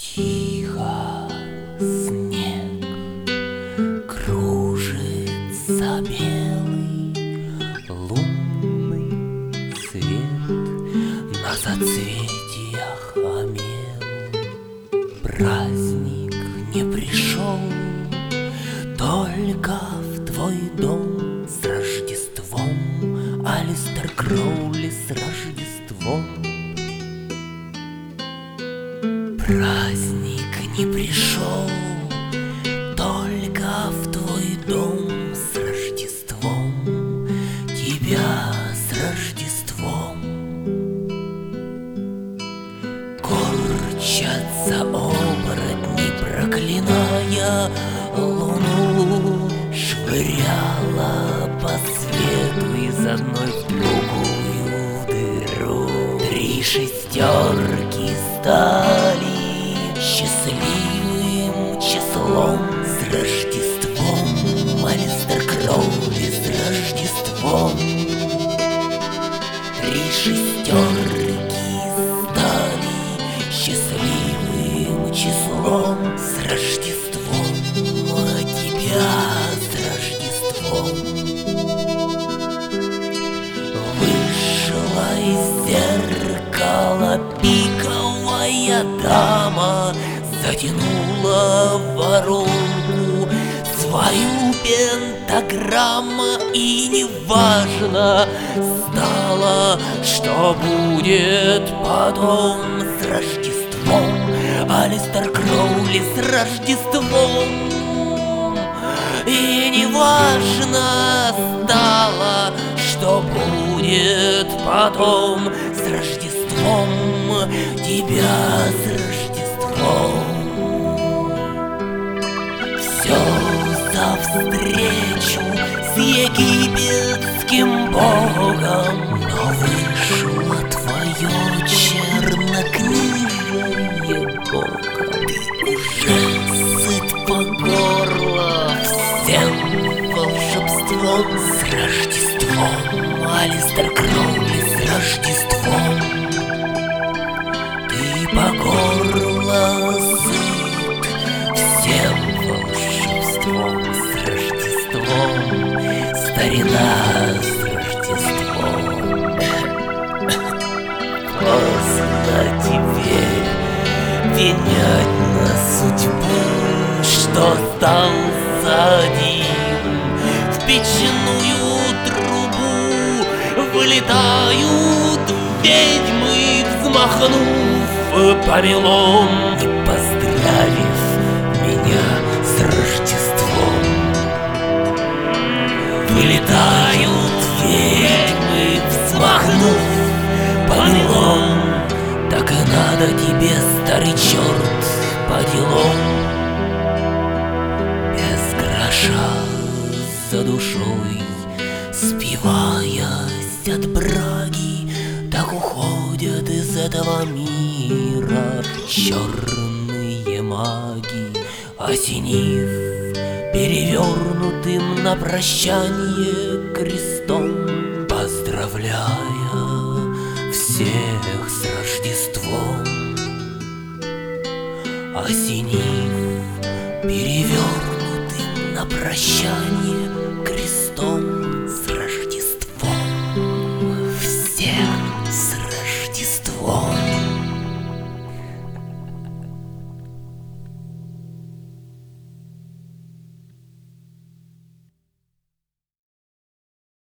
Тихо снег кружится белый, лунный свет на соцветиях омел. Праздник не пришел только в твой дом с Рождеством, Алистер Кроули, с Рождеством. Праздник не пришел только в твой дом с Рождеством, тебя с Рождеством. Корчатся оборотни, проклиная луну, швыряла по свету из одной в другую дыру. 3 шестерки стали счастливым числом. С Рождеством, Алистер Кроули, с Рождеством. 3 шестерки стали счастливым числом. С Рождеством, а тебя с Рождеством. Вышла из зеркала пиковая дама, затянула в воронку свою пентаграмму, и неважно стало, что будет потом. С Рождеством, Алистер Кроули, с Рождеством. И неважно стало, что будет потом. С Рождеством, тебя с Рождеством. Все за встречу с египетским богом, но вышло твое чернокнижие богом. Ты уже сыт по горло всем волшебством. С Рождеством, Алистер Кроули, с Рождеством. Ты по горло сыт всем волшебством. С Рождеством, старина, с Рождеством. Поздно теперь пенять на судьбу, что остался один. В печную трубу вылетают ведьмы, взмахнув помелом и поздравив меня с Рождеством. Вылетают ведьмы, взмахнув помелом. Так и надо тебе, старый черт, по делам. Без гроша за душой, спиваясь от браги, так уходят из этого мира черные маги, осенив перевернутым на прощание крестом, поздравляя всех с Рождеством. Осенив перевернутым на прощание